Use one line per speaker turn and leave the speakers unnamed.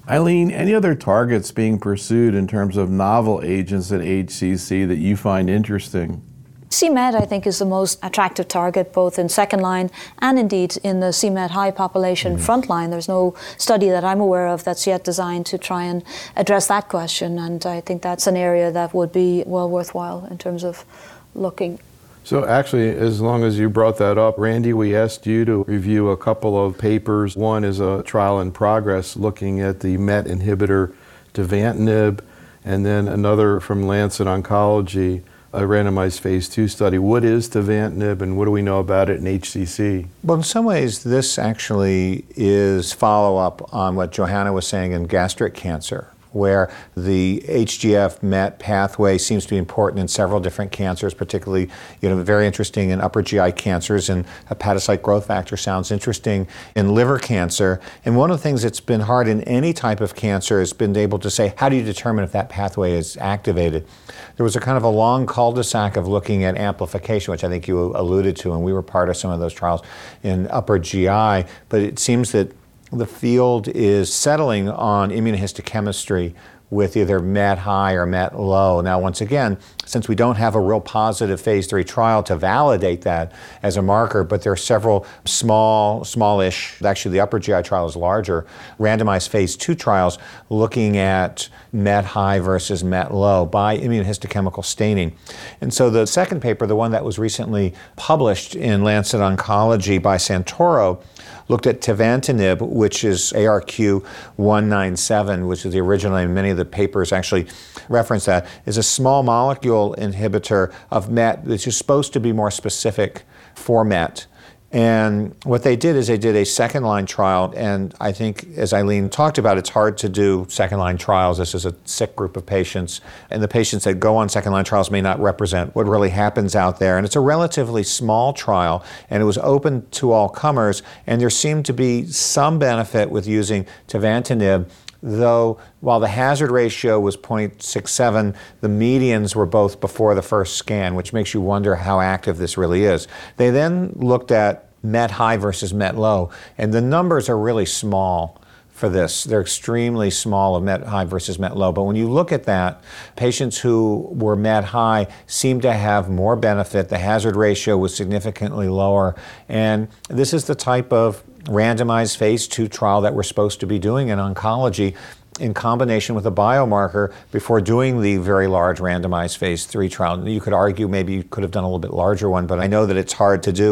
Eileen, any other targets being pursued in terms of novel agents at HCC that you find interesting?
c-Met, I think, is the most attractive target, both in second line and indeed in the c-Met high population front line. There's no study that I'm aware of that's yet designed to try and address that question, and I think that's an area that would be well worthwhile in terms of looking.
So actually, as long as you brought that up, Randy, we asked you to review a couple of papers. One is a trial in progress looking at the MET inhibitor Tuvantinib, and then another from Lancet Oncology, a randomized phase 2 study. What is Tuvantinib and what do we know about it in HCC?
Well, in some ways, this actually is follow-up on what Johanna was saying in gastric cancer, where the HGF-MET pathway seems to be important in several different cancers, particularly, very interesting in upper GI cancers, and hepatocyte growth factor sounds interesting in liver cancer. And one of the things that's been hard in any type of cancer has been able to say, how do you determine if that pathway is activated? There was a kind of a long cul-de-sac of looking at amplification, which I think you alluded to, and we were part of some of those trials in upper GI, but it seems that the field is settling on immunohistochemistry with either MET high or MET low. Now, once again, since we don't have a real positive phase 3 trial to validate that as a marker, but there are several smallish, actually the upper GI trial is larger, randomized phase 2 trials looking at MET high versus MET low by immunohistochemical staining. And so the second paper, the one that was recently published in Lancet Oncology by Santoro, looked at Tuvantinib, which is ARQ-197, which is the original name. Many of the papers actually reference that, is a small molecule inhibitor of MET that's just supposed to be more specific for MET. And what they did is they did a second-line trial, and I think, as Eileen talked about, it's hard to do second-line trials. This is a sick group of patients, and the patients that go on second-line trials may not represent what really happens out there. And it's a relatively small trial, and it was open to all comers, and there seemed to be some benefit with using Tuvantinib, though while the hazard ratio was 0.67, the medians were both before the first scan, which makes you wonder how active this really is. They then looked at MET high versus MET low, and the numbers are really small for this. They're extremely small of MET high versus MET low, but when you look at that, patients who were MET high seem to have more benefit. The hazard ratio was significantly lower, and this is the type of randomized phase 2 trial that we're supposed to be doing in oncology in combination with a biomarker before doing the very large randomized phase 3 trial. You could argue maybe you could have done a little bit larger one, but I know that it's hard to do.